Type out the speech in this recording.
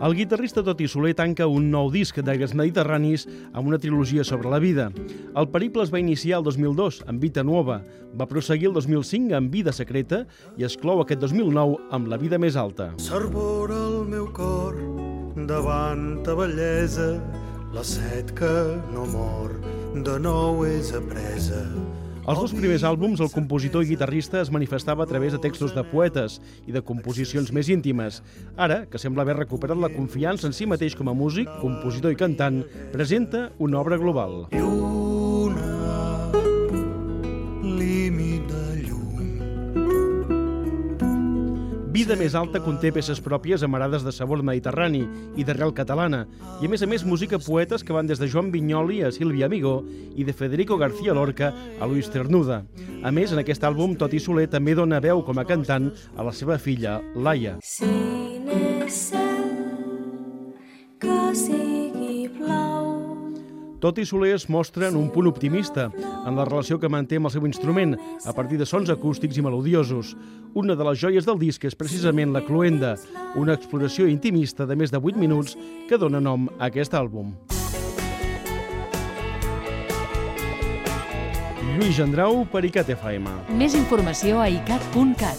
El guitarrista Toti Soler tanca un nou disc d'aires mediterranis amb una trilogia sobre la vida. El periple es va iniciar el 2002 amb Vita Nuova, va prosseguir el 2005 amb Vida Secreta i es clou aquest 2009 amb La vida més alta. S'arbora el meu cor davant ta bellesa, la set que no mor de nou és apresa. Als dos primers àlbums, el compositor i guitarrista es manifestava a través de textos de poetes i de composicions més íntimes. Ara, que sembla haver recuperat la confiança en si mateix com a músic, compositor i cantant, presenta una obra global. Lluna, límit de llum. Vida més alta conté peces pròpies amarades de sabor mediterrani i d'arrel catalana, i a més música poetes que van des de Joan Vinyoli a Sílvia Amigó i de Federico García Lorca a Luis Cernuda. A més, en aquest àlbum, Toti Soler també dona veu com a cantant a la seva filla, Laia. Toti Soler es mostra en un punt optimista en la relació que manté amb el seu instrument, a partir de sons acústics i melodiosos. Una de les joies del disc és precisament La Cloenda, una exploració intimista de més de 8 minuts que dona nom a aquest àlbum. Lluís Gendrau per ICAT FM. Més informació a icat.cat.